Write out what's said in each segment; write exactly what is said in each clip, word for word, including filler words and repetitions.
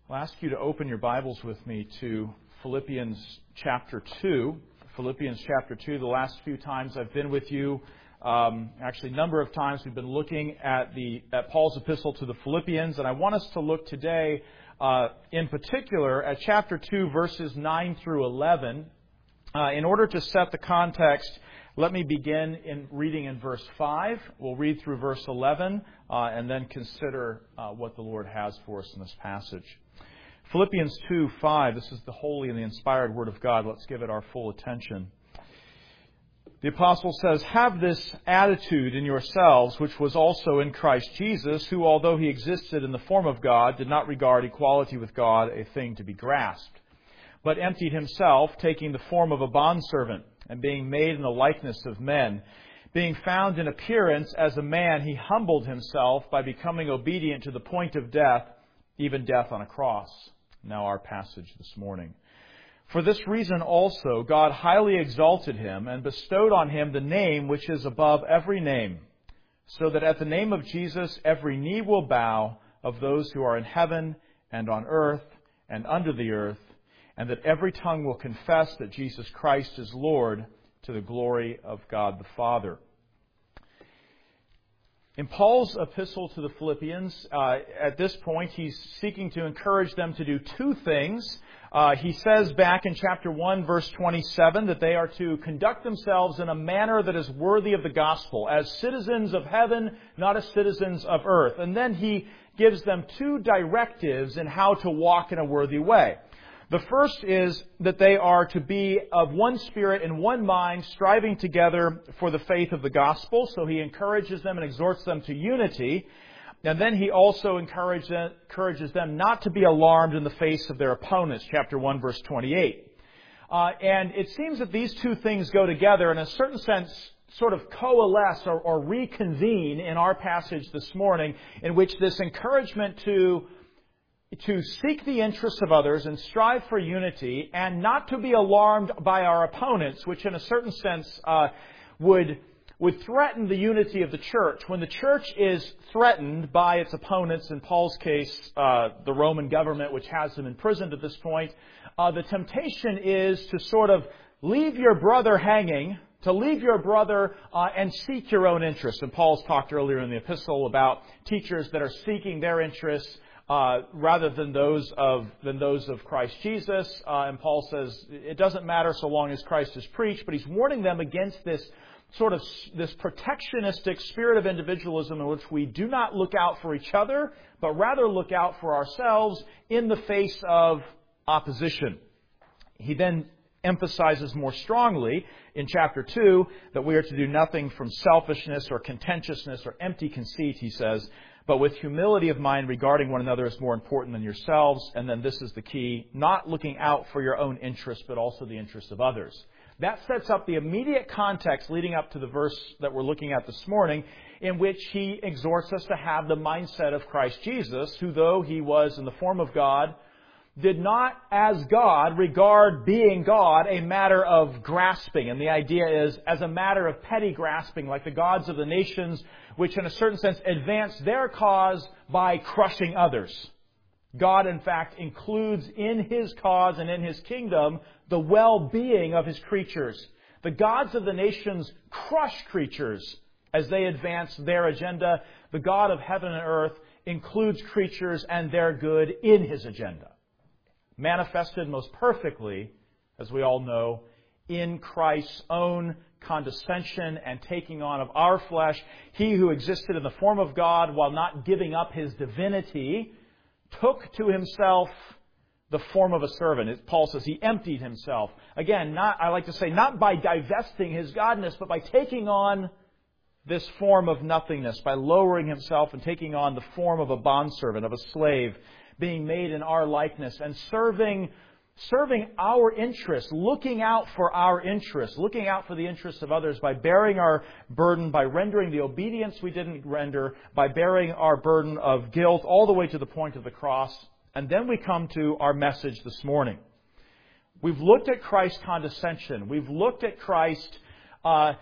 I'll ask you to open your Bibles with me to Philippians chapter two. Philippians chapter two, the last few times I've been with you, um, actually a number of times we've been looking at the at Paul's epistle to the Philippians, and I want us to look today uh, in particular at chapter two, verses nine through eleven. Uh, in order to set the context, let me begin in reading in verse five. We'll read through verse eleven uh, and then consider uh, what the Lord has for us in this passage. Philippians two five, this is the holy and the inspired Word of God. Let's give it our full attention. The Apostle says, "Have this attitude in yourselves, which was also in Christ Jesus, who, although He existed in the form of God, did not regard equality with God a thing to be grasped, but emptied Himself, taking the form of a bondservant, and being made in the likeness of men. Being found in appearance as a man, He humbled Himself by becoming obedient to the point of death, even death on a cross." Now our passage this morning. "For this reason also God highly exalted Him and bestowed on Him the name which is above every name, so that at the name of Jesus every knee will bow, of those who are in heaven and on earth and under the earth, and that every tongue will confess that Jesus Christ is Lord, to the glory of God the Father." In Paul's epistle to the Philippians, uh, at this point, he's seeking to encourage them to do two things. Uh, he says back in chapter one, verse twenty-seven, that they are to conduct themselves in a manner that is worthy of the gospel, as citizens of heaven, not as citizens of earth. And then he gives them two directives in how to walk in a worthy way. The first is that they are to be of one spirit and one mind, striving together for the faith of the gospel. So he encourages them and exhorts them to unity. And then he also encourages them not to be alarmed in the face of their opponents, chapter one, verse twenty-eight. Uh, and it seems that these two things go together, in a certain sense, sort of coalesce or, or reconvene in our passage this morning, in which this encouragement to to seek the interests of others and strive for unity, and not to be alarmed by our opponents, which in a certain sense uh, would would threaten the unity of the church. When the church is threatened by its opponents, in Paul's case, uh, the Roman government, which has him imprisoned at this point, uh, the temptation is to sort of leave your brother hanging, to leave your brother uh, and seek your own interests. And Paul's talked earlier in the epistle about teachers that are seeking their interests Uh, rather than those of than those of Christ Jesus. Uh, and Paul says it doesn't matter so long as Christ is preached, but he's warning them against this sort of this protectionistic spirit of individualism in which we do not look out for each other, but rather look out for ourselves in the face of opposition. He then emphasizes more strongly in chapter two that we are to do nothing from selfishness or contentiousness or empty conceit, he says, but with humility of mind regarding one another as more important than yourselves. And then this is the key, not looking out for your own interests, but also the interests of others. That sets up the immediate context leading up to the verse that we're looking at this morning, in which he exhorts us to have the mindset of Christ Jesus, who, though he was in the form of God, did not, as God, regard being God a matter of grasping. And the idea is as a matter of petty grasping, like the gods of the nations, which in a certain sense advance their cause by crushing others. God, in fact, includes in His cause and in His kingdom the well-being of His creatures. The gods of the nations crush creatures as they advance their agenda. The God of heaven and earth includes creatures and their good in His agenda. Manifested most perfectly, as we all know, in Christ's own condescension and taking on of our flesh. He who existed in the form of God while not giving up His divinity took to Himself the form of a servant. It, Paul says He emptied Himself. Again, not I like to say, not by divesting His godness, but by taking on this form of nothingness, by lowering Himself and taking on the form of a bondservant, of a slave, being made in our likeness and serving serving our interests, looking out for our interests, looking out for the interests of others by bearing our burden, by rendering the obedience we didn't render, by bearing our burden of guilt all the way to the point of the cross. And then we come to our message this morning. We've looked at Christ's condescension. We've looked at Christ uh,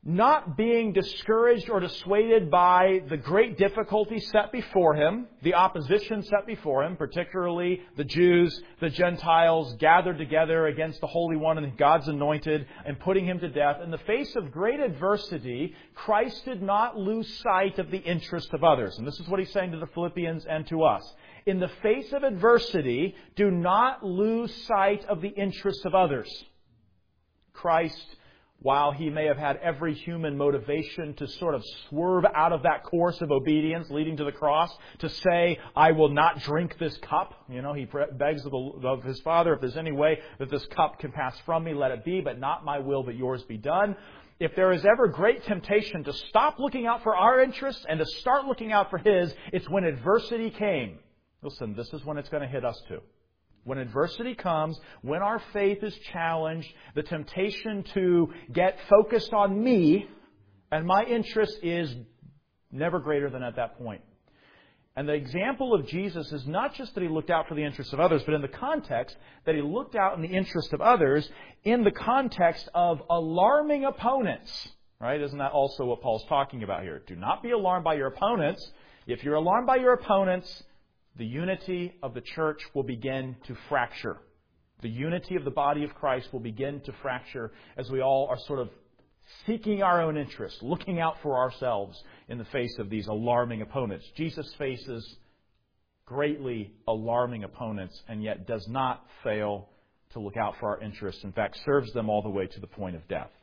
not being discouraged or dissuaded by the great difficulties set before him, the opposition set before him, particularly the Jews, the Gentiles gathered together against the Holy One and God's anointed and putting him to death. In the face of great adversity, Christ did not lose sight of the interest of others. And this is what he's saying to the Philippians and to us. In the face of adversity, do not lose sight of the interests of others. Christ, while he may have had every human motivation to sort of swerve out of that course of obedience leading to the cross, to say, I will not drink this cup. You know, he begs of, the, of his Father, if there's any way that this cup can pass from me, let it be, but not my will, but yours be done. If there is ever great temptation to stop looking out for our interests and to start looking out for his, it's when adversity came. Listen, this is when it's going to hit us too. When adversity comes, when our faith is challenged, the temptation to get focused on me and my interest is never greater than at that point. And the example of Jesus is not just that he looked out for the interests of others, but in the context that he looked out in the interest of others in the context of alarming opponents. Right? Isn't that also what Paul's talking about here? Do not be alarmed by your opponents. If you're alarmed by your opponents, the unity of the church will begin to fracture. The unity of the body of Christ will begin to fracture as we all are sort of seeking our own interests, looking out for ourselves in the face of these alarming opponents. Jesus faces greatly alarming opponents and yet does not fail to look out for our interests. In fact, serves them all the way to the point of death.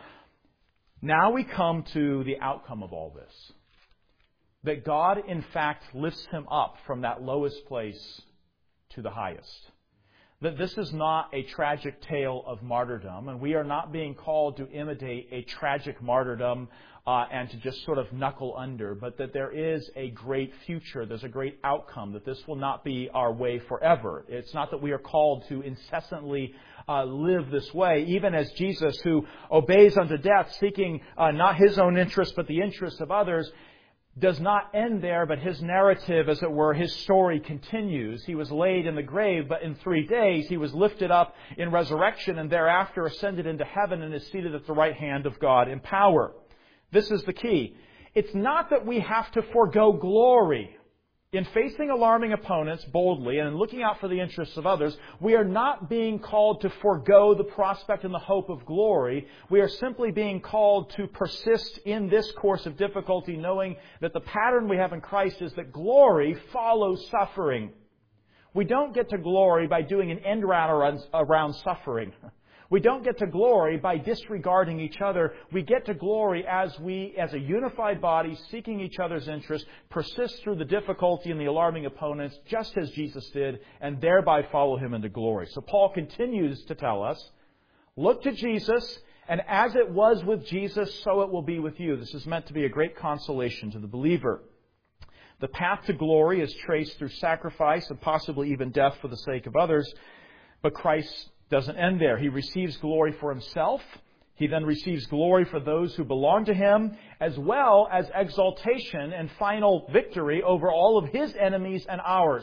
Now we come to the outcome of all this. That God, in fact, lifts him up from that lowest place to the highest. That this is not a tragic tale of martyrdom, and we are not being called to imitate a tragic martyrdom uh, and to just sort of knuckle under, but that there is a great future, there's a great outcome, that this will not be our way forever. It's not that we are called to incessantly uh, live this way, even as Jesus, who obeys unto death, seeking uh, not his own interest, but the interests of others, does not end there, but his narrative, as it were, his story continues. He was laid in the grave, but in three days he was lifted up in resurrection and thereafter ascended into heaven and is seated at the right hand of God in power. This is the key. It's not that we have to forego glory. In facing alarming opponents boldly and in looking out for the interests of others, we are not being called to forego the prospect and the hope of glory. We are simply being called to persist in this course of difficulty, knowing that the pattern we have in Christ is that glory follows suffering. We don't get to glory by doing an end round around suffering. We don't get to glory by disregarding each other. We get to glory as we, as a unified body, seeking each other's interests, persist through the difficulty and the alarming opponents, just as Jesus did, and thereby follow him into glory. So Paul continues to tell us, look to Jesus, and as it was with Jesus, so it will be with you. This is meant to be a great consolation to the believer. The path to glory is traced through sacrifice and possibly even death for the sake of others, but Christ doesn't end there. He receives glory for himself. He then receives glory for those who belong to him, as well as exaltation and final victory over all of his enemies and ours.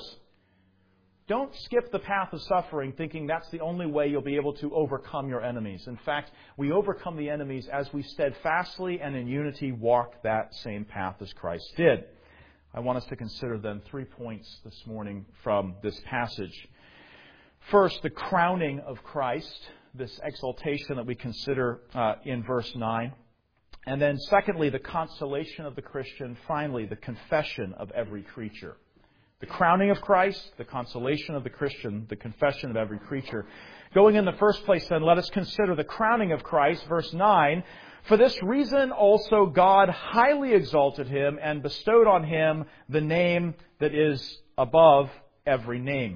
Don't skip the path of suffering thinking that's the only way you'll be able to overcome your enemies. In fact, we overcome the enemies as we steadfastly and in unity walk that same path as Christ did. I want us to consider then three points this morning from this passage. First, the crowning of Christ, this exaltation that we consider uh, in verse nine. And then secondly, the consolation of the Christian. Finally, the confession of every creature. The crowning of Christ, the consolation of the Christian, the confession of every creature. Going in the first place then, let us consider the crowning of Christ, verse nine. For this reason also God highly exalted him and bestowed on him the name that is above every name.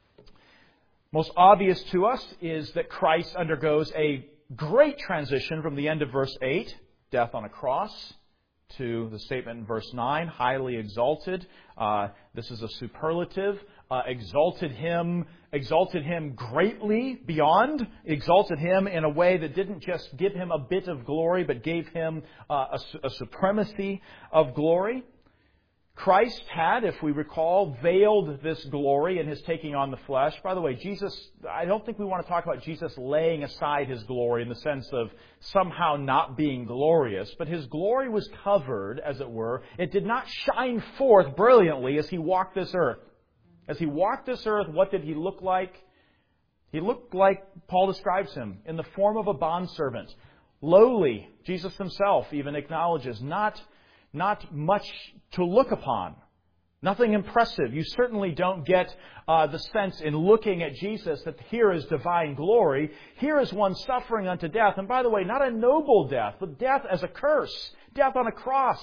Most obvious to us is that Christ undergoes a great transition from the end of verse eight, death on a cross, to the statement in verse nine, highly exalted. Uh, this is a superlative. Uh, exalted him, exalted him greatly beyond, exalted him in a way that didn't just give him a bit of glory, but gave him uh, a, a supremacy of glory. Christ had, if we recall, veiled this glory in His taking on the flesh. By the way, Jesus, I don't think we want to talk about Jesus laying aside His glory in the sense of somehow not being glorious, but His glory was covered, as it were. It did not shine forth brilliantly as He walked this earth. As He walked this earth, what did He look like? He looked like Paul describes Him, in the form of a bondservant. Lowly, Jesus Himself even acknowledges, not Not much to look upon. Nothing impressive. You certainly don't get uh, the sense in looking at Jesus that here is divine glory. Here is one suffering unto death. And by the way, not a noble death, but death as a curse. Death on a cross.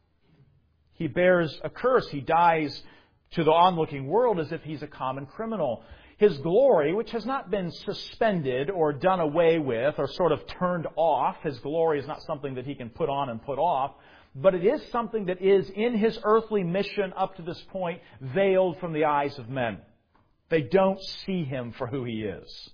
He bears a curse. He dies to the onlooking world as if He's a common criminal. His glory, which has not been suspended or done away with or sort of turned off. His glory is not something that He can put on and put off. But it is something that is in His earthly mission up to this point veiled from the eyes of men. They don't see Him for who He is.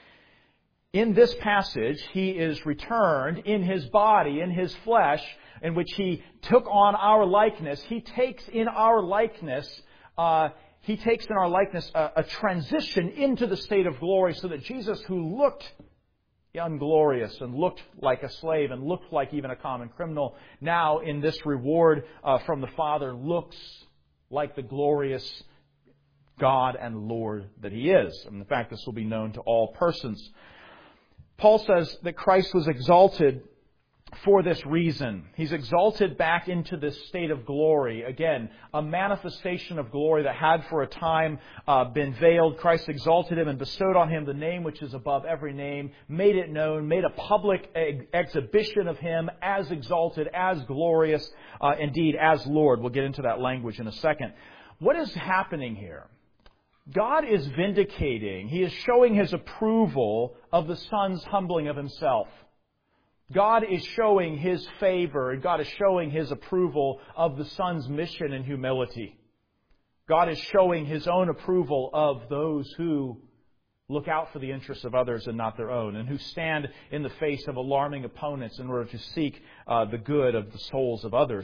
In this passage, He is returned in His body, in His flesh, in which He took on our likeness. He takes in our likeness, uh, He takes in our likeness a, a transition into the state of glory so that Jesus, who looked unglorious and looked like a slave and looked like even a common criminal, now in this reward uh, from the Father looks like the glorious God and Lord that He is. And in fact, this will be known to all persons. Paul says that Christ was exalted for this reason. He's exalted back into this state of glory. Again, a manifestation of glory that had for a time uh, been veiled. Christ exalted Him and bestowed on Him the name which is above every name, made it known, made a public ex- exhibition of Him as exalted, as glorious, uh, indeed as Lord. We'll get into that language in a second. What is happening here? God is vindicating, He is showing His approval of the Son's humbling of Himself. God is showing His favor, and God is showing His approval of the Son's mission and humility. God is showing His own approval of those who look out for the interests of others and not their own, and who stand in the face of alarming opponents in order to seek uh, the good of the souls of others.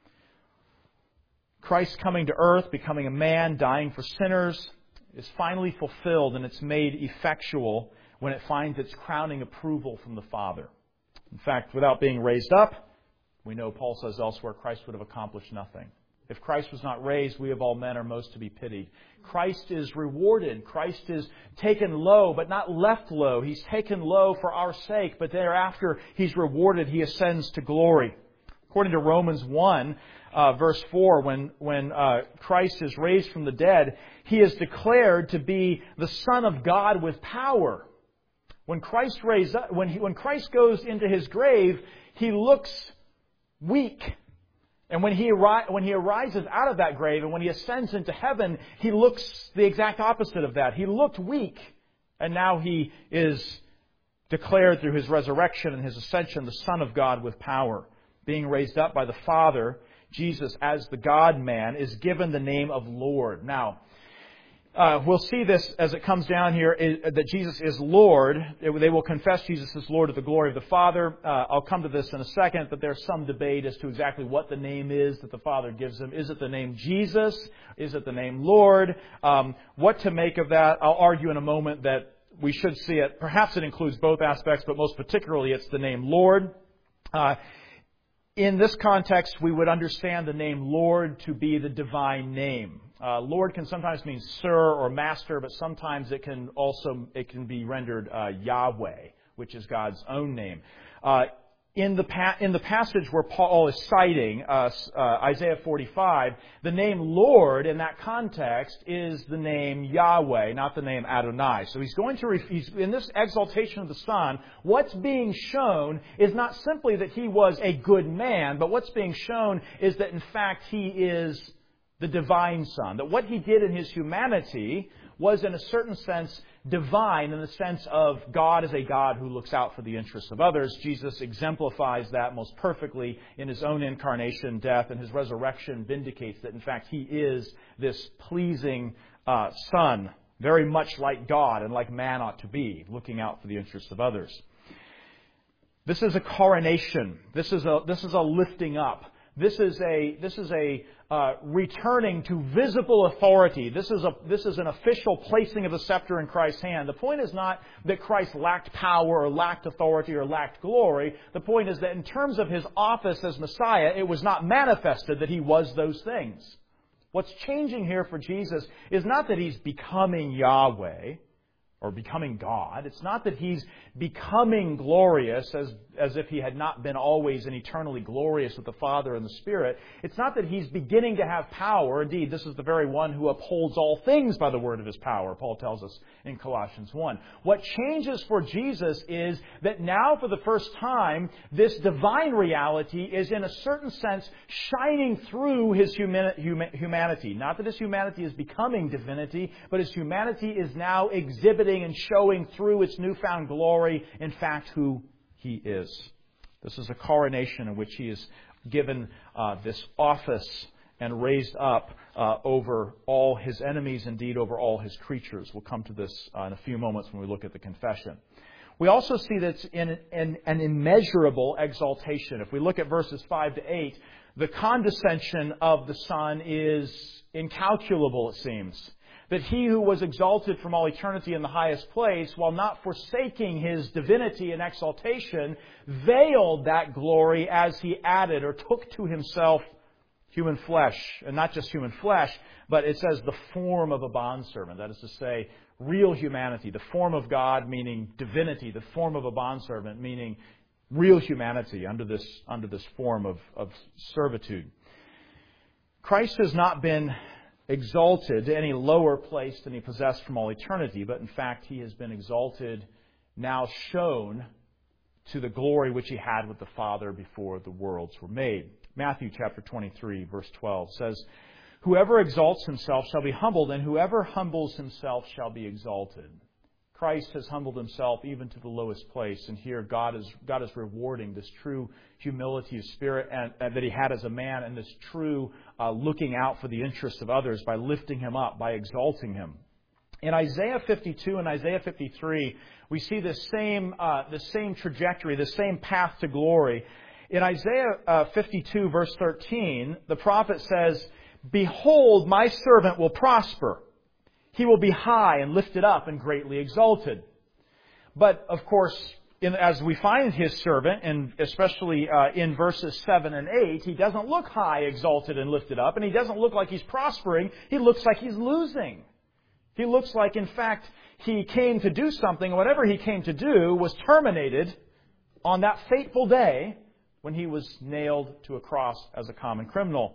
Christ coming to earth, becoming a man, dying for sinners, is finally fulfilled, and it's made effectual when it finds its crowning approval from the Father. In fact, without being raised up, we know Paul says elsewhere, Christ would have accomplished nothing. If Christ was not raised, we of all men are most to be pitied. Christ is rewarded. Christ is taken low, but not left low. He's taken low for our sake, but thereafter He's rewarded. He ascends to glory. According to Romans one, uh, verse four, when, when uh, Christ is raised from the dead, He is declared to be the Son of God with power. When Christ raised up, when he, when Christ goes into His grave, He looks weak. And when he, when he arises out of that grave and when He ascends into heaven, He looks the exact opposite of that. He looked weak. And now He is declared through His resurrection and His ascension the Son of God with power. Being raised up by the Father, Jesus as the God-man is given the name of Lord. Now, Uh, we'll see this as it comes down here, is, that Jesus is Lord. They will confess Jesus is Lord to the glory of the Father. Uh, I'll come to this in a second, but there's some debate as to exactly what the name is that the Father gives Him. Is it the name Jesus? Is it the name Lord? Um, what to make of that? I'll argue in a moment that we should see it. Perhaps it includes both aspects, but most particularly it's the name Lord. Uh, in this context, we would understand the name Lord to be the divine name. Uh, Lord can sometimes mean sir or master, but sometimes it can also it can be rendered uh, Yahweh, which is God's own name. Uh, in the pa- in the passage where Paul is citing uh, uh, Isaiah forty-five, the name Lord in that context is the name Yahweh, not the name Adonai. So he's going to re- he's, in this exaltation of the Son, what's being shown is not simply that He was a good man, but what's being shown is that in fact He is the divine Son. That what He did in His humanity was in a certain sense divine, in the sense of God as a God who looks out for the interests of others. Jesus exemplifies that most perfectly in His own incarnation, death, and His resurrection vindicates that in fact He is this pleasing uh, Son, very much like God and like man ought to be, looking out for the interests of others. This is a coronation. This is a this is a lifting up. This is a this is a uh, returning to visible authority. This is a this is an official placing of the scepter in Christ's hand. The point is not that Christ lacked power or lacked authority or lacked glory. The point is that in terms of His office as Messiah, it was not manifested that He was those things. What's changing here for Jesus is not that He's becoming Yahweh or becoming God. It's not that He's becoming glorious as, as if He had not been always and eternally glorious with the Father and the Spirit. It's not that He's beginning to have power. Indeed, this is the very one who upholds all things by the word of His power, Paul tells us in Colossians one. What changes for Jesus is that now for the first time, this divine reality is in a certain sense shining through His humani- huma- humanity. Not that His humanity is becoming divinity, but His humanity is now exhibiting and showing through its newfound glory, in fact, who He is. This is a coronation in which He is given uh, this office and raised up uh, over all His enemies, indeed over all His creatures. We'll come to this uh, in a few moments when we look at the confession. We also see that it's in, in an immeasurable exaltation. If we look at verses five to eight, the condescension of the Son is incalculable, it seems. That He who was exalted from all eternity in the highest place, while not forsaking His divinity and exaltation, veiled that glory as He added or took to Himself human flesh. And not just human flesh, but it says the form of a bondservant. That is to say, real humanity. The form of God meaning divinity. The form of a bondservant meaning real humanity under this, under this form of, of servitude. Christ has not been exalted to any lower place than He possessed from all eternity, but in fact He has been exalted, now shown to the glory which He had with the Father before the worlds were made. Matthew chapter twenty-three, verse twelve says, "Whoever exalts himself shall be humbled, and whoever humbles himself shall be exalted." Christ has humbled Himself even to the lowest place, and here God is God is rewarding this true humility of spirit and, and that He had as a man, and this true uh, looking out for the interests of others by lifting Him up, by exalting Him. In Isaiah fifty-two and Isaiah fifty-three, we see the same uh, the same trajectory, the same path to glory. In Isaiah uh, fifty-two, verse thirteen, the prophet says, "Behold, my servant will prosper. He will be high and lifted up and greatly exalted." But, of course, in, as we find His servant, and especially uh, in verses seven and eight, he doesn't look high, exalted, and lifted up, and he doesn't look like he's prospering. He looks like he's losing. He looks like, in fact, he came to do something, and whatever he came to do was terminated on that fateful day when he was nailed to a cross as a common criminal.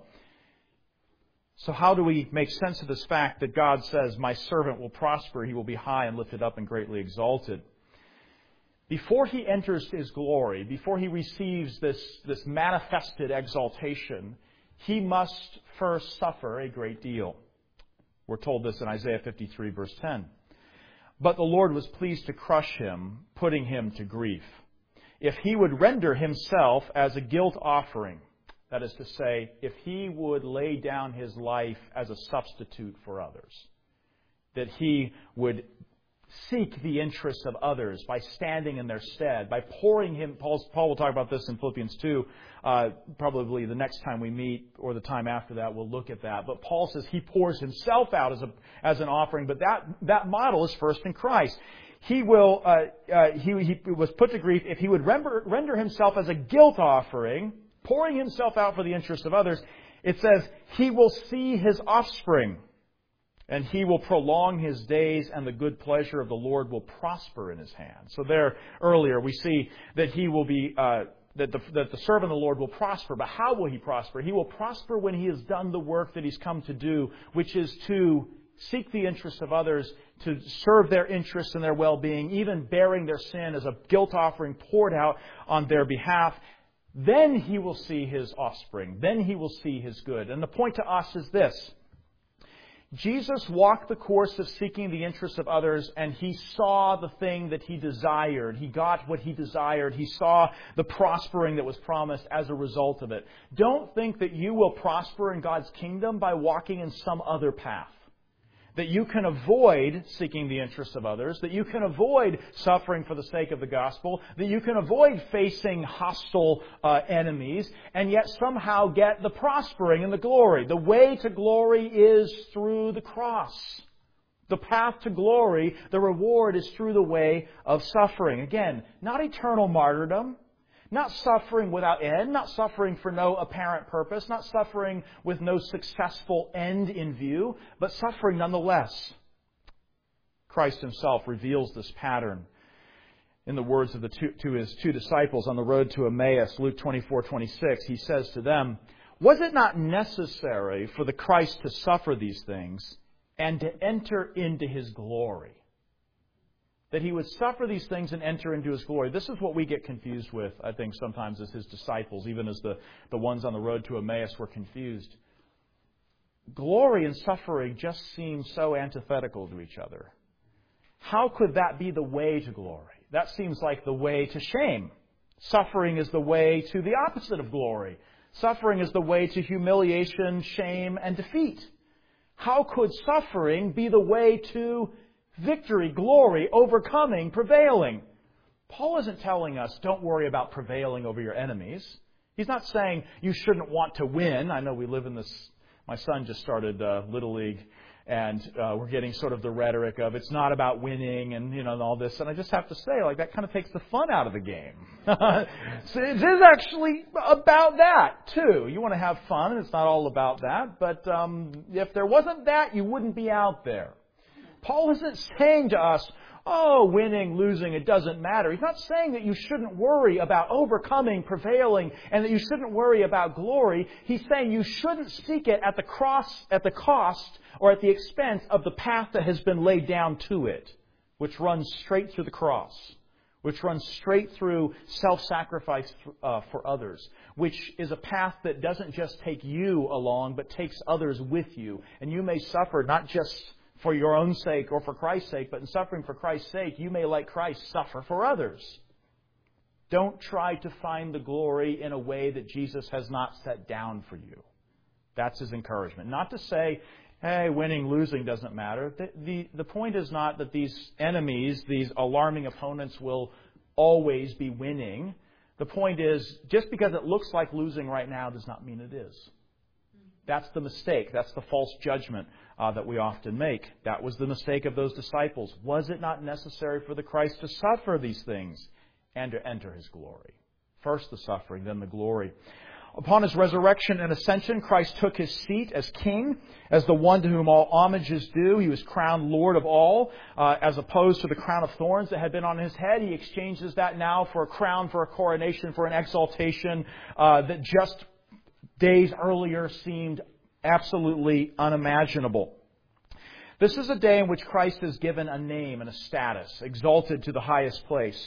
So how do we make sense of this fact that God says, "My servant will prosper, he will be high and lifted up and greatly exalted"? Before he enters His glory, before he receives this, this manifested exaltation, he must first suffer a great deal. We're told this in Isaiah fifty-three, verse ten. "But the Lord was pleased to crush him, putting him to grief. If he would render himself as a guilt offering," that is to say, if he would lay down his life as a substitute for others, that he would seek the interests of others by standing in their stead, by pouring him. Paul's, Paul will talk about this in Philippians two, uh, probably the next time we meet or the time after that, we'll look at that. But Paul says he pours himself out as a as an offering, but that, that model is first in Christ. He will. Uh, uh, he, he was put to grief if he would render, render himself as a guilt offering, pouring himself out for the interest of others. It says, "He will see his offspring, and he will prolong his days, and the good pleasure of the Lord will prosper in his hand." So there, earlier, we see that he will be, uh, that, the, that the servant of the Lord will prosper. But how will he prosper? He will prosper when he has done the work that he's come to do, which is to seek the interests of others, to serve their interests and their well-being, even bearing their sin as a guilt offering poured out on their behalf. Then he will see his offspring. Then he will see his good. And the point to us is this. Jesus walked the course of seeking the interests of others, and he saw the thing that he desired. He got what he desired. He saw the prospering that was promised as a result of it. Don't think that you will prosper in God's kingdom by walking in some other path. that you can avoid seeking the interests of others, that you can avoid suffering for the sake of the gospel, that you can avoid facing hostile uh, enemies, and yet somehow get the prospering and the glory. The way to glory is through the cross. The path to glory, the reward is through the way of suffering. Again, not eternal martyrdom, not suffering without end, not suffering for no apparent purpose, not suffering with no successful end in view, but suffering nonetheless. Christ Himself reveals this pattern in the words of the two, to His two disciples on the road to Emmaus, Luke twenty-four twenty-six. He says to them, "Was it not necessary for the Christ to suffer these things and to enter into His glory?" That He would suffer these things and enter into His glory. This is what we get confused with, I think, sometimes as His disciples, even as the, the ones on the road to Emmaus were confused. Glory and suffering just seem so antithetical to each other. How could that be the way to glory? That seems like the way to shame. Suffering is the way to the opposite of glory. Suffering is the way to humiliation, shame, and defeat. How could suffering be the way to victory, glory, overcoming, prevailing? Paul isn't telling us, don't worry about prevailing over your enemies. He's not saying you shouldn't want to win. I know we live in this, my son just started uh, Little League, and uh, we're getting sort of the rhetoric of it's not about winning and, you know, and all this. And I just have to say, like, that kind of takes the fun out of the game. So it is actually about that, too. You want to have fun, and it's not all about that. But um, if there wasn't that, you wouldn't be out there. Paul isn't saying to us, oh, winning, losing, it doesn't matter. He's not saying that you shouldn't worry about overcoming, prevailing, and that you shouldn't worry about glory. He's saying you shouldn't seek it at the cross, at the cost or at the expense of the path that has been laid down to it, which runs straight through the cross, which runs straight through self-sacrifice uh, for others, which is a path that doesn't just take you along, but takes others with you. And you may suffer not just for your own sake or for Christ's sake, but in suffering for Christ's sake, you may, like Christ, suffer for others. Don't try to find the glory in a way that Jesus has not set down for you. That's His encouragement. Not to say, hey, winning, losing doesn't matter. The, the, the point is not that these enemies, these alarming opponents, will always be winning. The point is, just because it looks like losing right now does not mean it is. That's the mistake. That's the false judgment uh, that we often make. That was the mistake of those disciples. Was it not necessary for the Christ to suffer these things and to enter His glory? First the suffering, then the glory. Upon His resurrection and ascension, Christ took His seat as King, as the one to whom all homage is due. He was crowned Lord of all, uh, as opposed to the crown of thorns that had been on His head. He exchanges that now for a crown, for a coronation, for an exaltation uh, that just days earlier seemed absolutely unimaginable. This is a day in which Christ is given a name and a status, exalted to the highest place.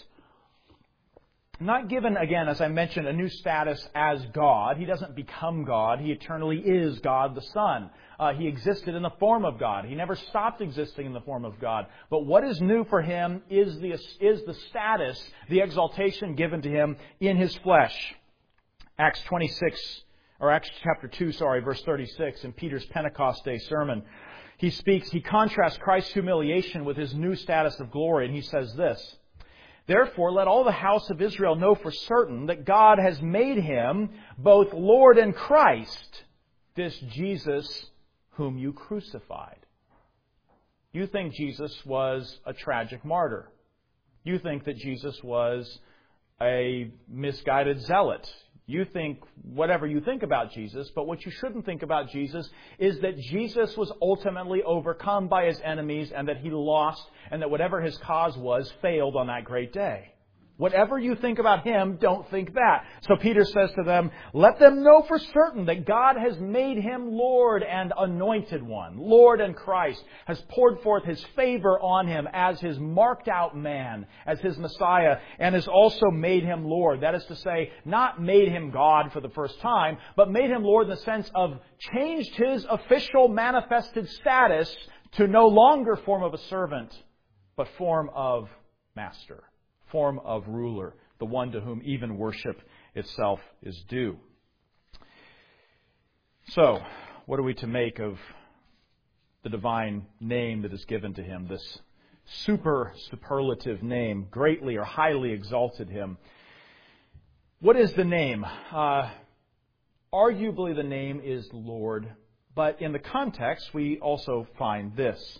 Not given, again, as I mentioned, a new status as God. He doesn't become God. He eternally is God the Son. Uh, he existed in the form of God. He never stopped existing in the form of God. But what is new for Him is the, is the status, the exaltation given to Him in His flesh. Acts twenty-six Or Acts chapter two, sorry, verse thirty-six, in Peter's Pentecost Day sermon. He speaks, he contrasts Christ's humiliation with His new status of glory, and he says this, "Therefore, let all the house of Israel know for certain that God has made Him both Lord and Christ, this Jesus whom you crucified." You think Jesus was a tragic martyr. You think that Jesus was a misguided zealot. You think whatever you think about Jesus, but what you shouldn't think about Jesus is that Jesus was ultimately overcome by His enemies and that He lost and that whatever His cause was failed on that great day. Whatever you think about Him, don't think that. So Peter says to them, let them know for certain that God has made Him Lord and Anointed One. Lord and Christ has poured forth His favor on Him as His marked out man, as His Messiah, and has also made Him Lord. That is to say, not made Him God for the first time, but made Him Lord in the sense of changed His official manifested status to no longer form of a servant, but form of master. Form of ruler, the one to whom even worship itself is due. So, what are we to make of the divine name that is given to him, this super superlative name, greatly or highly exalted him. What is the name? Uh, arguably the name is Lord, but in the context we also find this.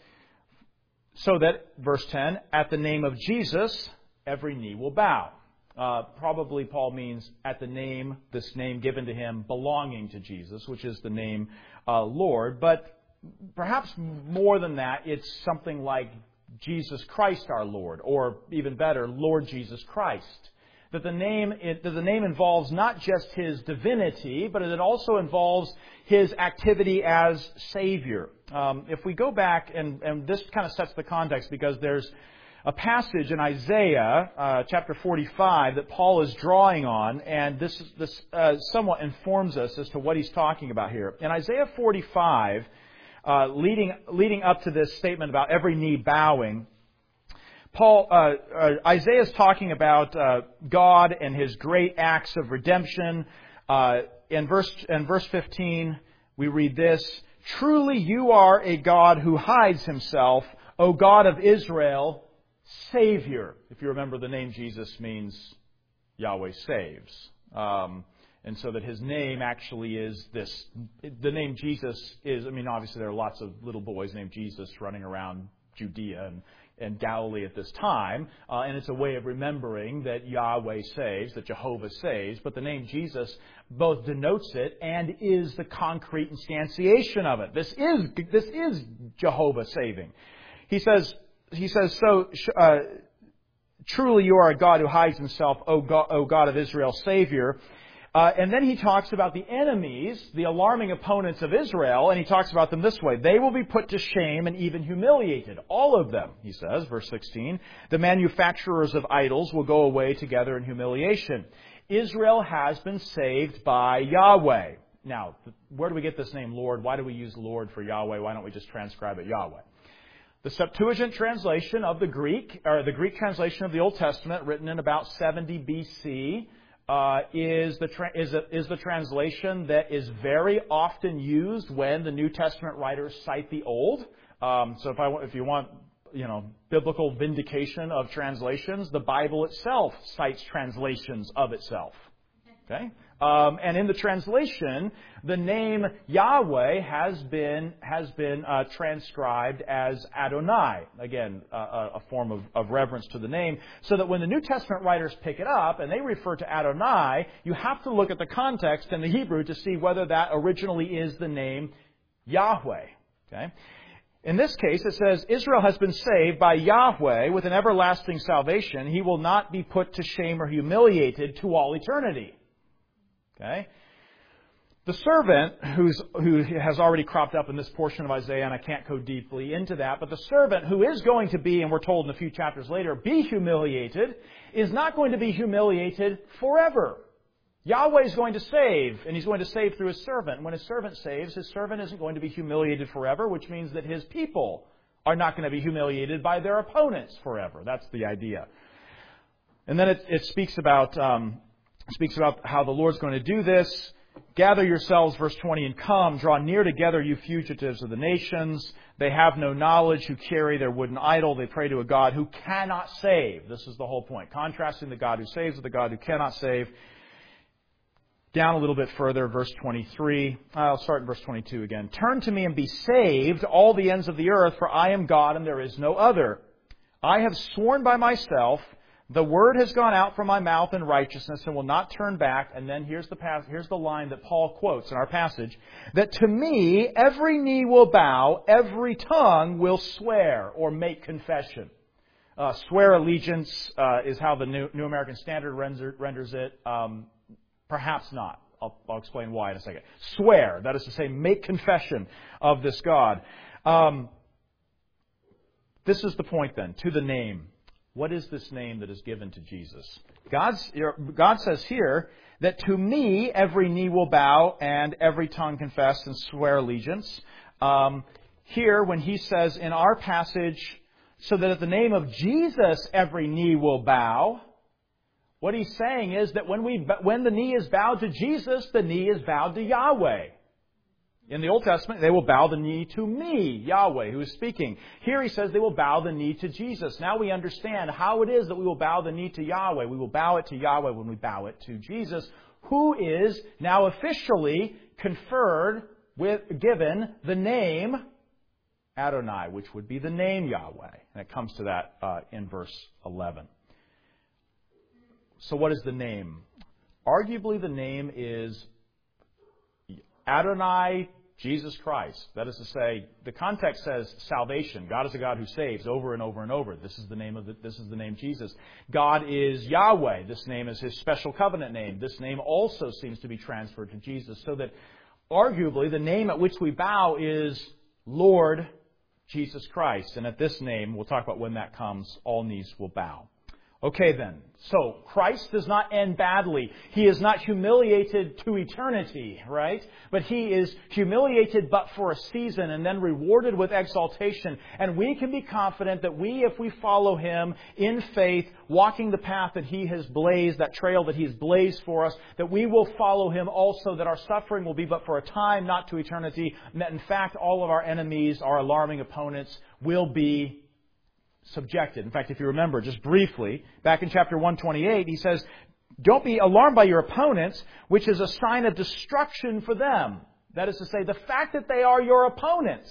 So that, verse ten, at the name of Jesus, every knee will bow. Uh, probably Paul means at the name, this name given to him belonging to Jesus, which is the name uh, Lord. But perhaps more than that, it's something like Jesus Christ our Lord, or even better, Lord Jesus Christ. That the name, it, that the name involves not just his divinity, but it also involves his activity as Savior. Um, if we go back, and, and this kind of sets the context, because there's a passage in Isaiah uh, chapter forty-five that Paul is drawing on, and this, this uh, somewhat informs us as to what he's talking about here. In Isaiah forty-five, uh, leading, leading up to this statement about every knee bowing, Paul, uh, uh, Isaiah is talking about uh, God and His great acts of redemption. Uh, in verse in verse fifteen, we read this: "Truly, you are a God who hides Himself, O God of Israel, Savior." If you remember, the name Jesus means Yahweh saves, um, and so that His name actually is this. The name Jesus is. I mean, obviously there are lots of little boys named Jesus running around Judea and. and Galilee at this time, uh, and it's a way of remembering that Yahweh saves, that Jehovah saves, but the name Jesus both denotes it and is the concrete instantiation of it. This is this is Jehovah saving. He says, he says, so uh, truly you are a God who hides Himself, O God, O God of Israel, Savior. Uh, and then he talks about the enemies, the alarming opponents of Israel, and he talks about them this way: they will be put to shame and even humiliated. All of them, he says, verse sixteen. The manufacturers of idols will go away together in humiliation. Israel has been saved by Yahweh. Now, where do we get this name, Lord? Why do we use Lord for Yahweh? Why don't we just transcribe it Yahweh? The Septuagint translation of the Greek, or the Greek translation of the Old Testament, written in about seventy B C, Uh, is the tra- is, a, is the translation that is very often used when the New Testament writers cite the Old. Um, so if I if you want you know biblical vindication of translations, the Bible itself cites translations of itself. Okay, um, and in the translation, the name Yahweh has been has been uh, transcribed as Adonai. Again, uh, a form of, of reverence to the name, so that when the New Testament writers pick it up and they refer to Adonai, you have to look at the context in the Hebrew to see whether that originally is the name Yahweh. Okay. In this case, it says, Israel has been saved by Yahweh with an everlasting salvation. He will not be put to shame or humiliated to all eternity. Okay? The servant, who's, who has already cropped up in this portion of Isaiah, and I can't go deeply into that, but the servant who is going to be, and we're told in a few chapters later, be humiliated, is not going to be humiliated forever. Yahweh is going to save, and He's going to save through His servant. And when His servant saves, His servant isn't going to be humiliated forever, which means that His people are not going to be humiliated by their opponents forever. That's the idea. And then it, it speaks about um, speaks about how the Lord's going to do this. Gather yourselves, verse twenty, and come. Draw near together, you fugitives of the nations. They have no knowledge who carry their wooden idol. They pray to a God who cannot save. This is the whole point. Contrasting the God who saves with the God who cannot save. Down a little bit further, verse twenty-three. I'll start in verse twenty-two again. Turn to me and be saved, all the ends of the earth, for I am God and there is no other. I have sworn by myself, the word has gone out from my mouth in righteousness and will not turn back. And then here's the pas- here's the line that Paul quotes in our passage, that to me every knee will bow, every tongue will swear or make confession. Uh, swear allegiance uh, is how the New, New American Standard render, renders it. Um, perhaps not. I'll, I'll explain why in a second. Swear, that is to say, make confession of this God. Um, this is the point then, to the name. What is this name that is given to Jesus? God's, God says here that to me every knee will bow and every tongue confess and swear allegiance. Um, here, when he says in our passage, so that at the name of Jesus every knee will bow, what he's saying is that when we when the knee is bowed to Jesus, the knee is bowed to Yahweh. In the Old Testament, they will bow the knee to me, Yahweh, who is speaking. Here he says they will bow the knee to Jesus. Now we understand how it is that we will bow the knee to Yahweh. We will bow it to Yahweh when we bow it to Jesus, who is now officially conferred with, given the name Adonai, which would be the name Yahweh. And it comes to that uh, in verse eleven. So what is the name? Arguably the name is Adonai, Jesus Christ. That is to say, the context says salvation. God is a God who saves over and over and over. This is the name of the, this is the name Jesus. God is Yahweh. This name is His special covenant name. This name also seems to be transferred to Jesus, so that arguably the name at which we bow is Lord Jesus Christ. And at this name, we'll talk about when that comes, all knees will bow. Okay then, so Christ does not end badly. He is not humiliated to eternity, right? But He is humiliated but for a season and then rewarded with exaltation. And we can be confident that we, if we follow Him in faith, walking the path that He has blazed, that trail that He has blazed for us, that we will follow Him also, that our suffering will be but for a time, not to eternity, and that in fact all of our enemies, our alarming opponents, will be subjected. In fact, if you remember, just briefly, back in chapter one twenty-eight, he says, don't be alarmed by your opponents, which is a sign of destruction for them. That is to say, the fact that they are your opponents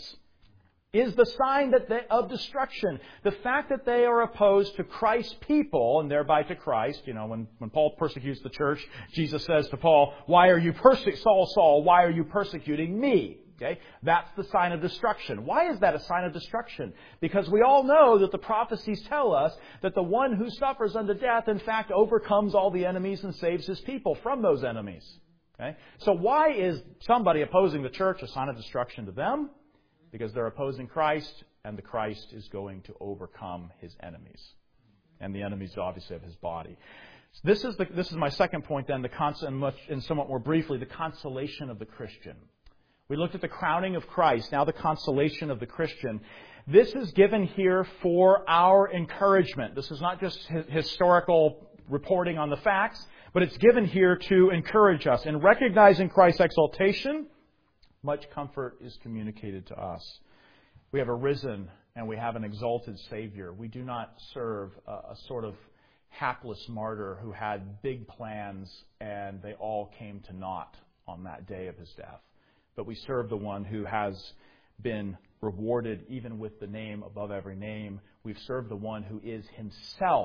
is the sign that they, of destruction. The fact that they are opposed to Christ's people, and thereby to Christ. You know, when, when Paul persecutes the church, Jesus says to Paul, why are you perse- Saul, Saul, why are you persecuting me? Okay? That's the sign of destruction. Why is that a sign of destruction? Because we all know that the prophecies tell us that the one who suffers unto death, in fact, overcomes all the enemies and saves His people from those enemies. Okay? So why is somebody opposing the church a sign of destruction to them? Because they're opposing Christ, and the Christ is going to overcome His enemies. And the enemies, obviously, of His body. So this is the, this is my second point then, the cons- and, much, and somewhat more briefly, the consolation of the Christian. We looked at the crowning of Christ, now the consolation of the Christian. This is given here for our encouragement. This is not just historical reporting on the facts, but it's given here to encourage us. In recognizing Christ's exaltation, much comfort is communicated to us. We have a risen and we have an exalted Savior. We do not serve a, a sort of hapless martyr who had big plans and they all came to naught on that day of His death. But we serve the one who has been rewarded even with the name above every name. We've served the one who is Himself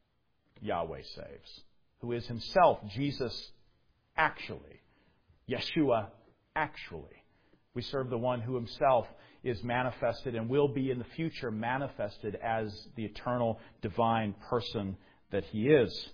Yahweh saves. Who is Himself Jesus actually. Yeshua actually. We serve the one who Himself is manifested and will be in the future manifested as the eternal divine person that He is.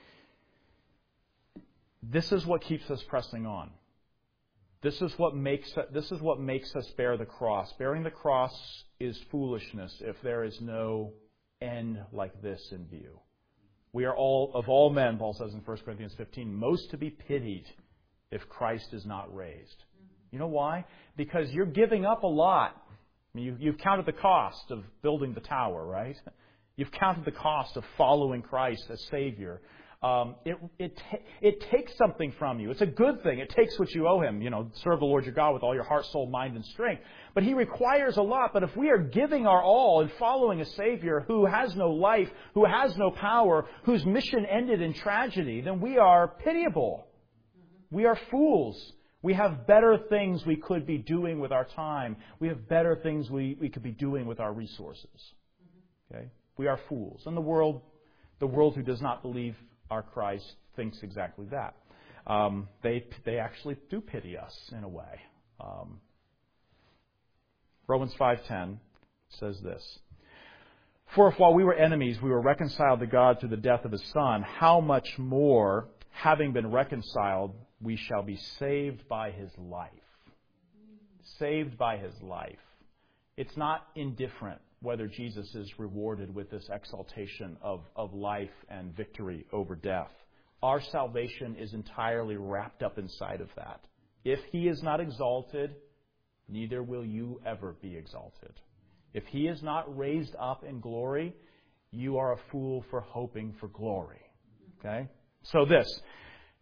This is what keeps us pressing on. This is what makes this is what makes us bear the cross. Bearing the cross is foolishness if there is no end like this in view. We are all, of all men, Paul says in First Corinthians fifteen, most to be pitied if Christ is not raised. You know why? Because you're giving up a lot. I mean, you, you've counted the cost of building the tower, right? You've counted the cost of following Christ as Savior. Um, it it ta- it takes something from you. It's a good thing. It takes what you owe Him. You know, serve the Lord your God with all your heart, soul, mind, and strength. But He requires a lot. But if we are giving our all and following a Savior who has no life, who has no power, whose mission ended in tragedy, then we are pitiable. We are fools. We have better things we could be doing with our time. We have better things we, we could be doing with our resources. Okay? We are fools. And the world, the world who does not believe our Christ thinks exactly that. Um, they they actually do pity us in a way. Um, Romans five ten says this: For if while we were enemies we were reconciled to God through the death of His Son, how much more, having been reconciled, we shall be saved by His life. Saved by His life. It's not indifferent whether Jesus is rewarded with this exaltation of, of life and victory over death. Our salvation is entirely wrapped up inside of that. If He is not exalted, neither will you ever be exalted. If He is not raised up in glory, you are a fool for hoping for glory. Okay? So this,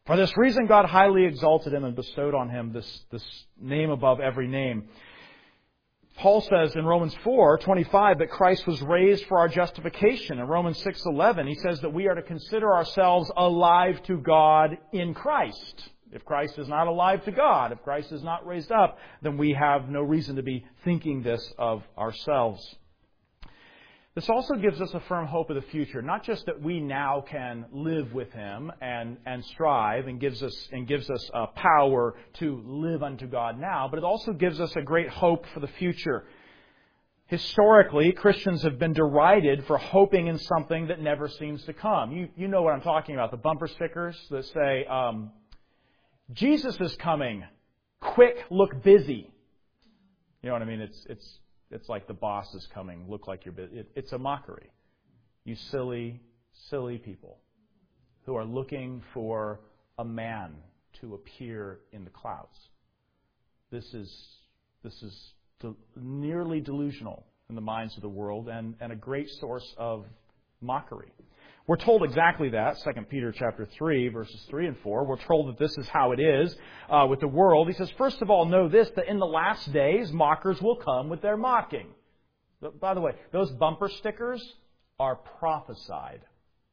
For this reason God highly exalted him and bestowed on him this, this name above every name. Paul says in Romans four twenty-five that Christ was raised for our justification. In Romans six eleven he says that we are to consider ourselves alive to God in Christ. If Christ is not alive to God, if Christ is not raised up, then we have no reason to be thinking this of ourselves. This also gives us a firm hope of the future, not just that we now can live with Him and, and strive and gives us and gives us uh, power to live unto God now, but it also gives us a great hope for the future. Historically, Christians have been derided for hoping in something that never seems to come. You, you know what I'm talking about, the bumper stickers that say, um, Jesus is coming, quick, look busy. You know what I mean? It's it's it's like the boss is coming, look like you're busy. It, it's a mockery. You silly, silly people who are looking for a man to appear in the clouds. This is this is de- nearly delusional in the minds of the world and, and a great source of mockery. We're told exactly that, Second Peter chapter three, verses three and four. We're told that this is how it is uh, with the world. He says, first of all, know this, that in the last days, mockers will come with their mocking. But, by the way, those bumper stickers are prophesied.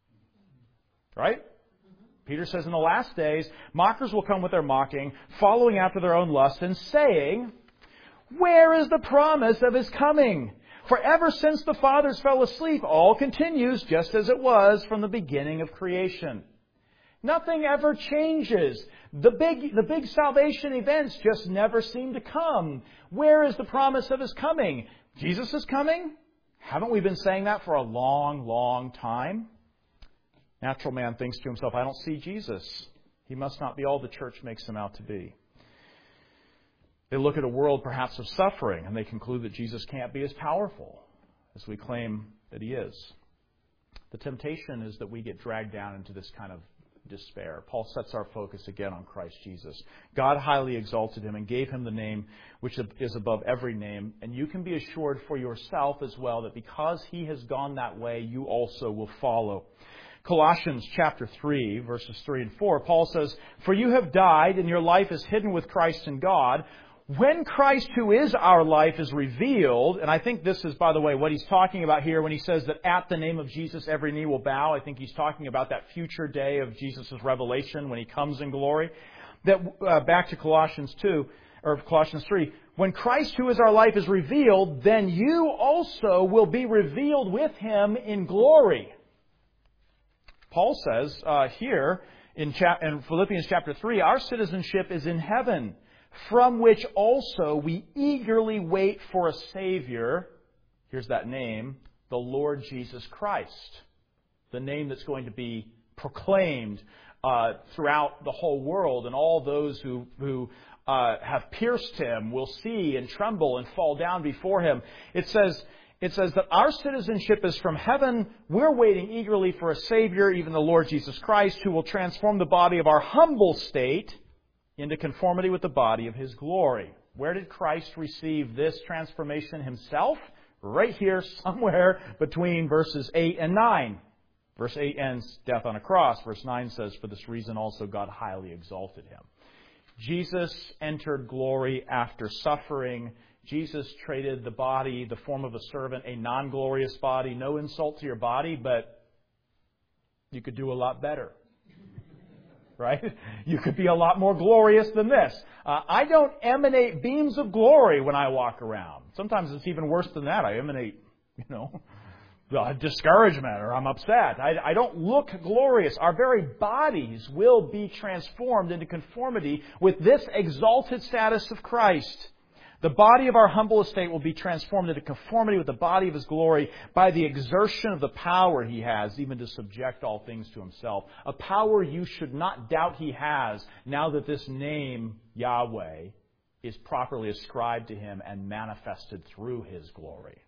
Right? Peter says, in the last days, mockers will come with their mocking, following after their own lust, and saying, where is the promise of His coming? For ever since the fathers fell asleep, all continues just as it was from the beginning of creation. Nothing ever changes. The big, the big salvation events just never seem to come. Where is the promise of His coming? Jesus is coming? Haven't we been saying that for a long, long time? Natural man thinks to himself, I don't see Jesus. He must not be all the church makes Him out to be. They look at a world perhaps of suffering and they conclude that Jesus can't be as powerful as we claim that He is. The temptation is that we get dragged down into this kind of despair. Paul sets our focus again on Christ Jesus. God highly exalted Him and gave Him the name which is above every name. And you can be assured for yourself as well that because He has gone that way, you also will follow. Colossians chapter three, verses three and four, Paul says, for you have died and your life is hidden with Christ in God. When Christ, who is our life, is revealed, and I think this is, by the way, what he's talking about here when he says that at the name of Jesus every knee will bow. I think he's talking about that future day of Jesus' revelation when He comes in glory. That uh, back to Colossians two, or Colossians three, when Christ, who is our life, is revealed, then you also will be revealed with Him in glory. Paul says uh, here in, cha- in Philippians chapter three, our citizenship is in heaven, from which also we eagerly wait for a Savior. Here's that name, the Lord Jesus Christ. The name that's going to be proclaimed uh, throughout the whole world, and all those who, who uh, have pierced Him will see and tremble and fall down before Him. It says, it says that our citizenship is from heaven. We're waiting eagerly for a Savior, even the Lord Jesus Christ, who will transform the body of our humble state into conformity with the body of His glory. Where did Christ receive this transformation Himself? Right here, somewhere between verses eight and nine. Verse eight ends, death on a cross. Verse nine says, for this reason also God highly exalted Him. Jesus entered glory after suffering. Jesus traded the body, the form of a servant, a non-glorious body. No insult to your body, but you could do a lot better. Right? You could be a lot more glorious than this. Uh, I don't emanate beams of glory when I walk around. Sometimes it's even worse than that. I emanate, you know, uh, discouragement or I'm upset. I, I don't look glorious. Our very bodies will be transformed into conformity with this exalted status of Christ. The body of our humble estate will be transformed into conformity with the body of His glory by the exertion of the power He has, even to subject all things to Himself. A power you should not doubt He has now that this name, Yahweh, is properly ascribed to Him and manifested through His glory.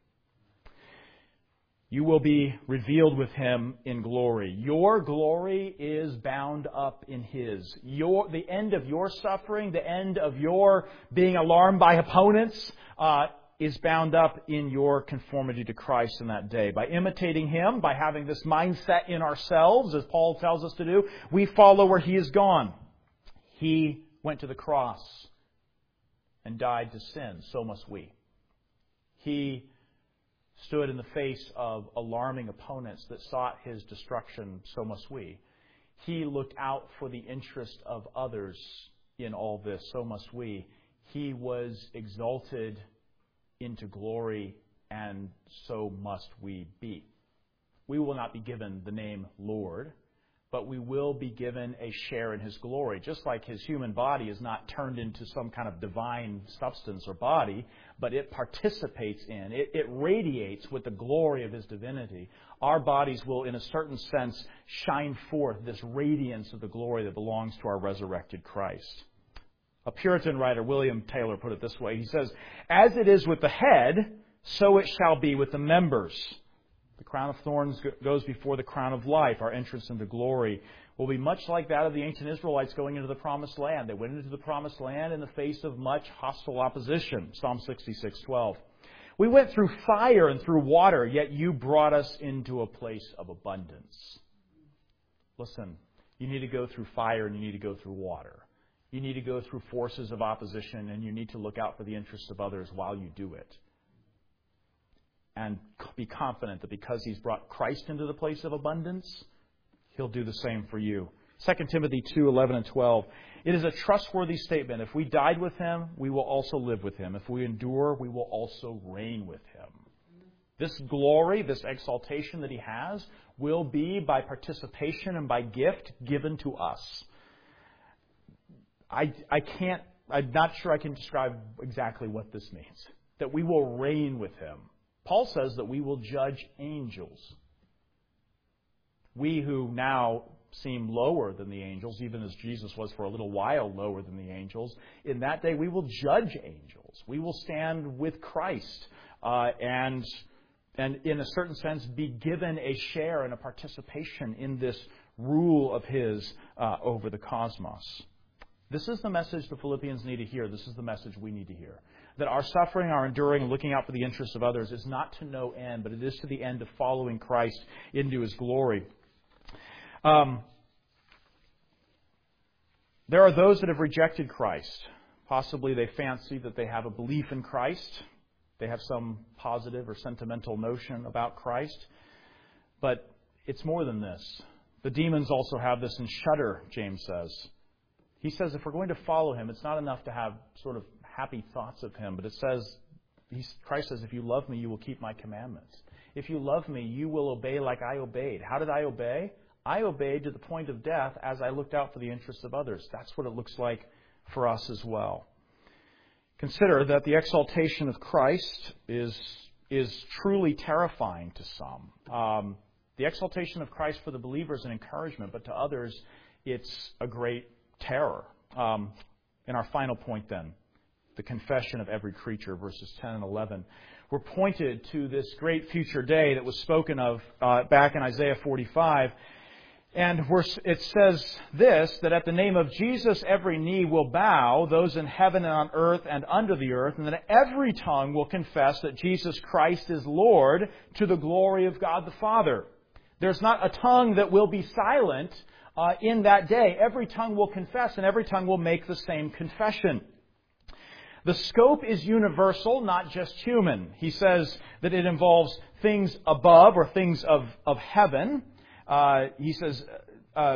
You will be revealed with Him in glory. Your glory is bound up in His. Your, the end of your suffering, the end of your being alarmed by opponents, uh, is bound up in your conformity to Christ in that day. By imitating Him, by having this mindset in ourselves, as Paul tells us to do, we follow where He has gone. He went to the cross and died to sin. So must we. He stood in the face of alarming opponents that sought His destruction. So must we. He looked out for the interest of others in all this. So must we. He was exalted into glory, and so must we be. We will not be given the name Lord, but we will be given a share in His glory. Just like His human body is not turned into some kind of divine substance or body, but it participates in, it, it radiates with the glory of His divinity. Our bodies will, in a certain sense, shine forth this radiance of the glory that belongs to our resurrected Christ. A Puritan writer, William Taylor, put it this way. He says, "As it is with the head, so it shall be with the members." The crown of thorns goes before the crown of life. Our entrance into glory will be much like that of the ancient Israelites going into the promised land. They went into the promised land in the face of much hostile opposition. Psalm sixty-six twelve. "We went through fire and through water, yet you brought us into a place of abundance." Listen, you need to go through fire and you need to go through water. You need to go through forces of opposition, and you need to look out for the interests of others while you do it. And be confident that because He's brought Christ into the place of abundance, He'll do the same for you. Second Timothy two eleven and twelve. "It is a trustworthy statement. If we died with Him, we will also live with Him. If we endure, we will also reign with Him." This glory, this exaltation that He has, will be by participation and by gift given to us. I, I can't, I'm not sure I can describe exactly what this means. That we will reign with Him. Paul says that we will judge angels. We who now seem lower than the angels, even as Jesus was for a little while lower than the angels, in that day we will judge angels. We will stand with Christ uh, and, and in a certain sense be given a share and a participation in this rule of His uh, over the cosmos. This is the message the Philippians need to hear. This is the message we need to hear. That our suffering, our enduring, and looking out for the interests of others is not to no end, but it is to the end of following Christ into His glory. Um, there are those that have rejected Christ. Possibly they fancy that they have a belief in Christ. They have some positive or sentimental notion about Christ. But it's more than this. The demons also have this and shudder, James says. He says if we're going to follow Him, it's not enough to have sort of happy thoughts of Him, but it says, Christ says, if you love me, you will keep my commandments. If you love me, you will obey like I obeyed. How did I obey? I obeyed to the point of death as I looked out for the interests of others. That's what it looks like for us as well. Consider that the exaltation of Christ is, is truly terrifying to some. Um, the exaltation of Christ for the believer is an encouragement, but to others, it's a great terror. Um, in our final point then, the confession of every creature, verses ten and eleven. We're pointed to this great future day that was spoken of uh, back in Isaiah forty-five. And we're, it says this, that at the name of Jesus every knee will bow, those in heaven and on earth and under the earth, and that every tongue will confess that Jesus Christ is Lord to the glory of God the Father. There's not a tongue that will be silent Uh, in that day. Every tongue will confess and every tongue will make the same confession. The scope is universal, not just human. He says that it involves things above or things of, of heaven. Uh, he says, uh,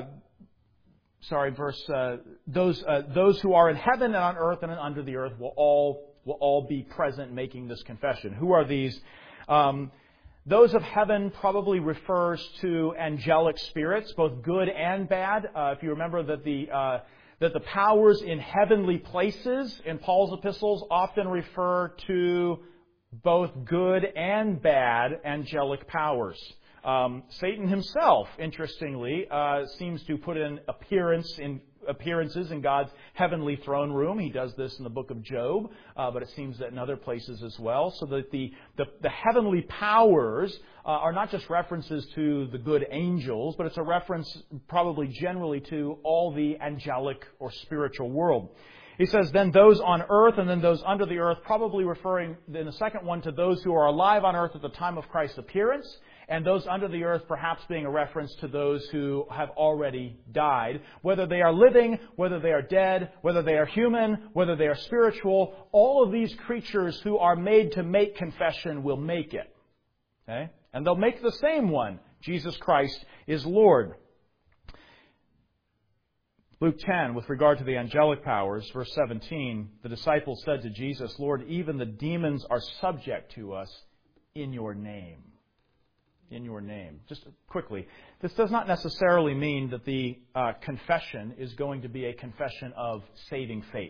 sorry, verse, uh, those, uh, those who are in heaven and on earth and under the earth will all, will all be present making this confession. Who are these? Um, Those of heaven probably refers to angelic spirits, both good and bad. Uh, if you remember that the uh, that the powers in heavenly places in Paul's epistles often refer to both good and bad angelic powers. Um, Satan himself, interestingly, uh, seems to put in appearance in appearances in God's heavenly throne room. He does this in the book of Job, uh, but it seems that in other places as well. So that the, the, the heavenly powers uh, are not just references to the good angels, but it's a reference probably generally to all the angelic or spiritual world. He says, then those on earth and then those under the earth, probably referring in the second one to those who are alive on earth at the time of Christ's appearance, and those under the earth perhaps being a reference to those who have already died. Whether they are living, whether they are dead, whether they are human, whether they are spiritual, all of these creatures who are made to make confession will make it. Okay? And they'll make the same one. Jesus Christ is Lord. Luke ten, with regard to the angelic powers, verse seventeen, the disciples said to Jesus, Lord, even the demons are subject to us in your name. In your name. Just quickly, this does not necessarily mean that the uh, confession is going to be a confession of saving faith.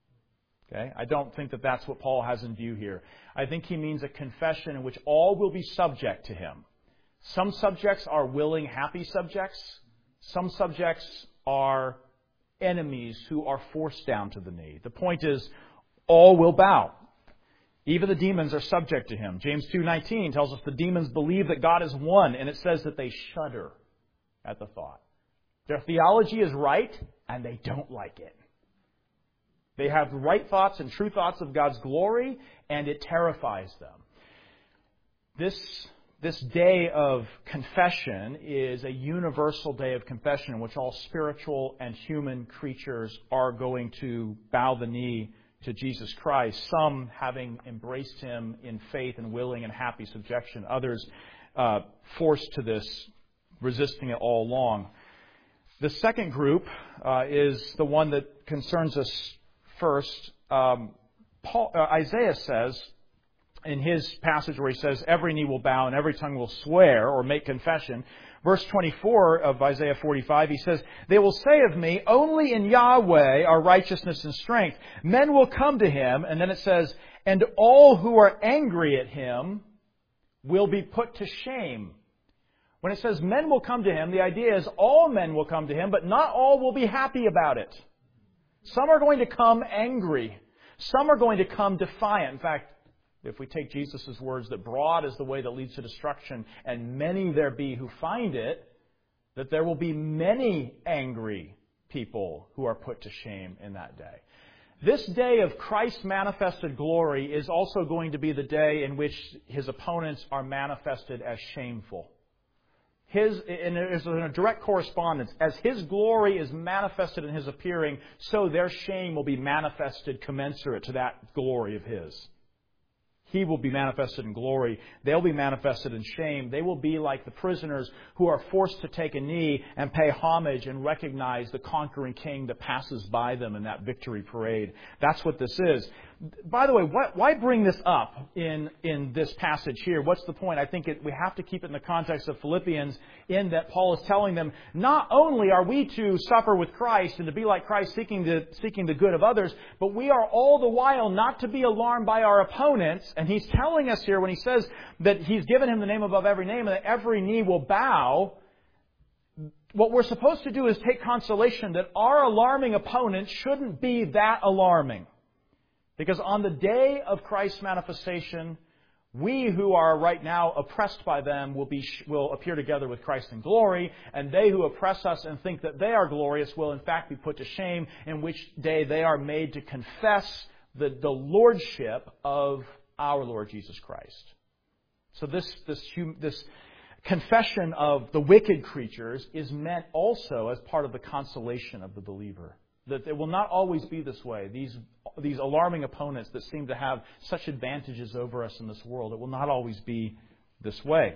Okay? I don't think that that's what Paul has in view here. I think he means a confession in which all will be subject to him. Some subjects are willing, happy subjects. Some subjects are enemies who are forced down to the knee. The point is, all will bow. Even the demons are subject to him. James two nineteen tells us the demons believe that God is one, and it says that they shudder at the thought. Their theology is right, and they don't like it. They have right thoughts and true thoughts of God's glory, and it terrifies them. This This day of confession is a universal day of confession in which all spiritual and human creatures are going to bow the knee to Jesus Christ, some having embraced Him in faith and willing and happy subjection, others uh, forced to this, resisting it all along. The second group uh, is the one that concerns us first. Um, Paul, uh, Isaiah says, in his passage where he says, every knee will bow and every tongue will swear or make confession. Verse twenty-four of Isaiah forty-five, he says, they will say of me, only in Yahweh are righteousness and strength. Men will come to him. And then it says, and all who are angry at him will be put to shame. When it says men will come to him, the idea is all men will come to him, but not all will be happy about it. Some are going to come angry. Some are going to come defiant. In fact, if we take Jesus' words that broad is the way that leads to destruction, and many there be who find it, that there will be many angry people who are put to shame in that day. This day of Christ's manifested glory is also going to be the day in which His opponents are manifested as shameful. His, and there is a direct correspondence. As His glory is manifested in His appearing, so their shame will be manifested commensurate to that glory of His. He will be manifested in glory. They'll be manifested in shame. They will be like the prisoners who are forced to take a knee and pay homage and recognize the conquering king that passes by them in that victory parade. That's what this is. By the way, why, why bring this up in, in this passage here? What's the point? I think it, we have to keep it in the context of Philippians, in that Paul is telling them, not only are we to suffer with Christ and to be like Christ, seeking the, seeking the good of others, but we are all the while not to be alarmed by our opponents. And he's telling us here when he says that He's given him the name above every name and that every knee will bow. What we're supposed to do is take consolation that our alarming opponents shouldn't be that alarming. Because on the day of Christ's manifestation, we who are right now oppressed by them will be will appear together with Christ in glory, and they who oppress us and think that they are glorious will in fact be put to shame, in which day they are made to confess the, the lordship of our Lord Jesus Christ. So this this this confession of the wicked creatures is meant also as part of the consolation of the believer. That it will not always be this way. These, these alarming opponents that seem to have such advantages over us in this world, it will not always be this way.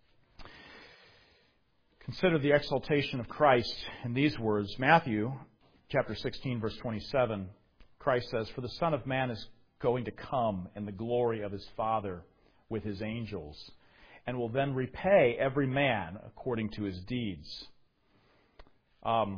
Consider the exaltation of Christ in these words. Matthew chapter sixteen, verse twenty-seven. Christ says, for the Son of Man is going to come in the glory of His Father with His angels, and will then repay every man according to his deeds. Um...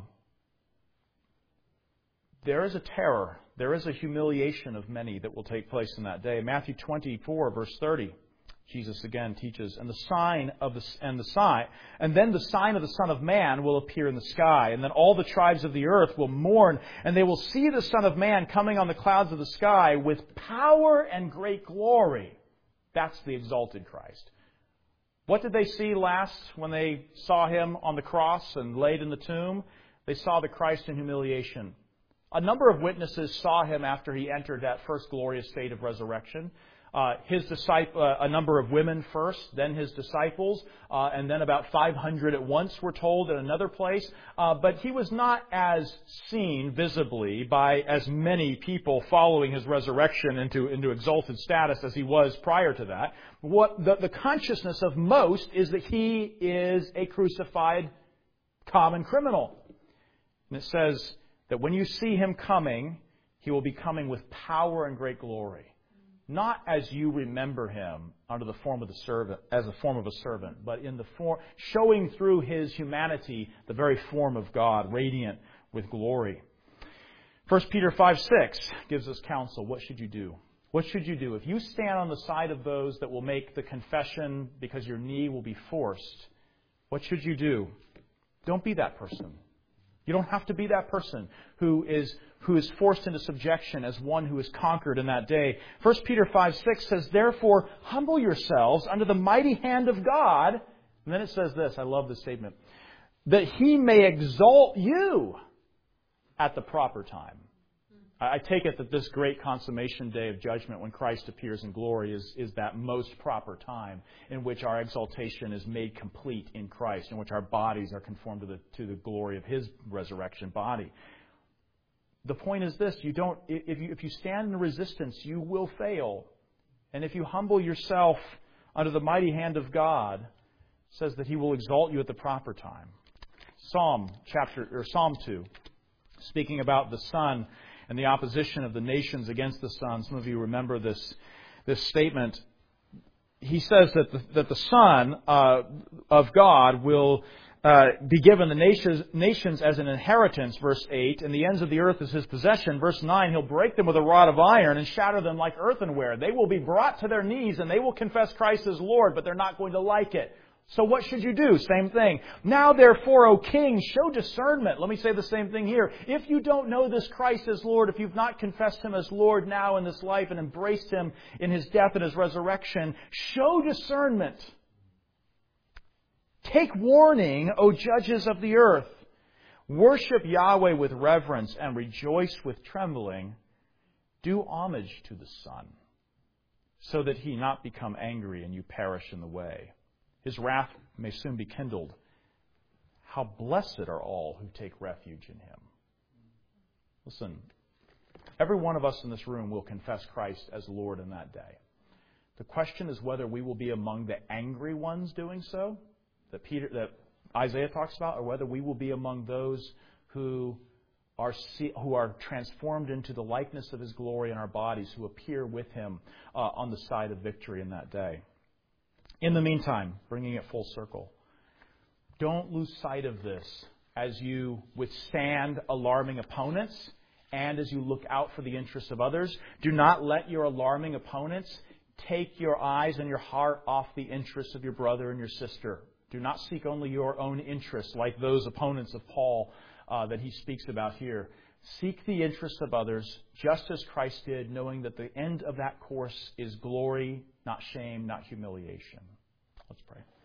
There is a terror, there is a humiliation of many that will take place in that day. Matthew twenty-four, verse thirty, Jesus again teaches, and the sign of the and the sign, and then the sign of the Son of Man will appear in the sky, and then all the tribes of the earth will mourn, and they will see the Son of Man coming on the clouds of the sky with power and great glory. That's the exalted Christ. What did they see last when they saw Him on the cross and laid in the tomb? They saw the Christ in humiliation. A number of witnesses saw him after he entered that first glorious state of resurrection. Uh, his disciple, uh, a number of women first, then his disciples, uh, and then about five hundred at once were told in another place. Uh, but he was not as seen visibly by as many people following his resurrection into, into exalted status as he was prior to that. What the, the consciousness of most is that he is a crucified common criminal. And it says that when you see him coming, he will be coming with power and great glory. Not as you remember him under the form of the servant, as a form of a servant, but in the form, showing through his humanity the very form of God, radiant with glory. First Peter five six gives us counsel. What should you do? What should you do? If you stand on the side of those that will make the confession because your knee will be forced, what should you do? Don't be that person. You don't have to be that person who is who is forced into subjection as one who is conquered in that day. First Peter five six says, therefore, humble yourselves under the mighty hand of God. And then it says this, I love this statement, that He may exalt you at the proper time. I take it that this great consummation day of judgment when Christ appears in glory is, is that most proper time in which our exaltation is made complete in Christ, in which our bodies are conformed to the, to the glory of His resurrection body. The point is this, you don't, if you, if you stand in resistance, you will fail. And if you humble yourself under the mighty hand of God, it says that He will exalt you at the proper time. Psalm chapter, or Psalm two, speaking about the Son and the opposition of the nations against the Son. Some of you remember this this statement. He says that the, that the Son uh, of God will uh, be given the nations, nations as an inheritance, verse eight, and the ends of the earth as His possession. Verse nine, He'll break them with a rod of iron and shatter them like earthenware. They will be brought to their knees and they will confess Christ as Lord, but they're not going to like it. So what should you do? Same thing. Now therefore, O King, show discernment. Let me say the same thing here. If you don't know this Christ as Lord, if you've not confessed Him as Lord now in this life and embraced Him in His death and His resurrection, show discernment. Take warning, O judges of the earth. Worship Yahweh with reverence and rejoice with trembling. Do homage to the Son, so that He not become angry and you perish in the way. His wrath may soon be kindled. How blessed are all who take refuge in Him. Listen, every one of us in this room will confess Christ as Lord in that day. The question is whether we will be among the angry ones doing so, that Peter, that Isaiah talks about, or whether we will be among those who are who are transformed into the likeness of His glory in our bodies, who appear with Him uh, on the side of victory in that day. In the meantime, bringing it full circle, don't lose sight of this as you withstand alarming opponents and as you look out for the interests of others. Do not let your alarming opponents take your eyes and your heart off the interests of your brother and your sister. Do not seek only your own interests like those opponents of Paul uh, that he speaks about here. Seek the interests of others just as Christ did, knowing that the end of that course is glory, not shame, not humiliation. Let's pray.